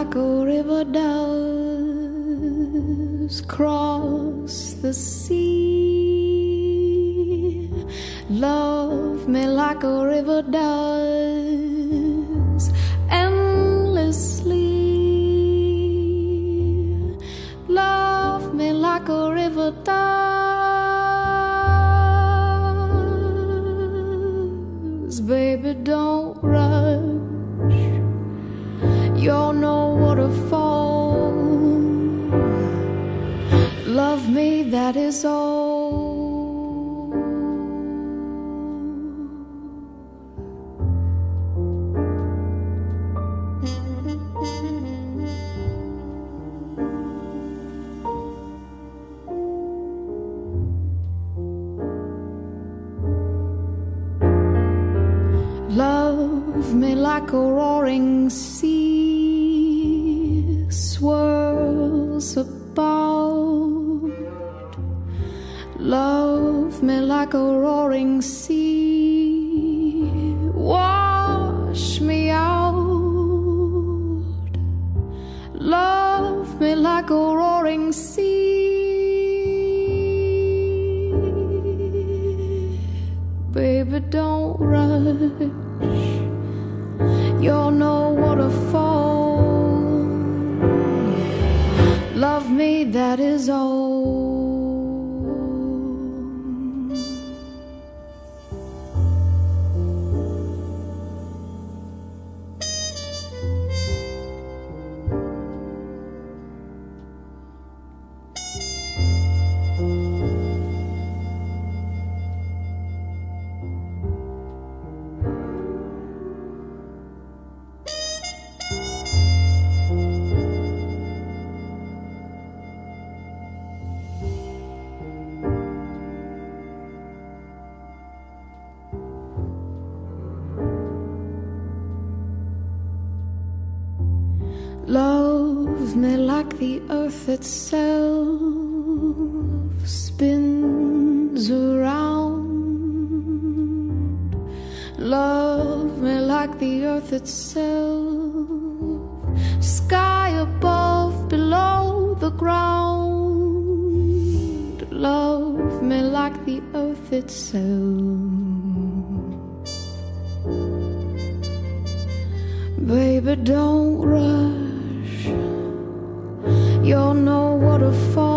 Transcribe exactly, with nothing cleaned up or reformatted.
like a river does cross the sea. Love me like a river does endlessly. Love me like a river does. Baby, don't rush. You're no waterfall. Love me, that is all. Love me like a roaring sea swirls about. Love me like a roaring sea, wash me out. Love me like a roaring sea. Baby, don't rush. You're no waterfall. Love me, that is all. Love me like the earth itself spins around. Love me like the earth itself, sky above, below the ground. Love me like the earth itself. Baby, don't rush. You're no waterfall.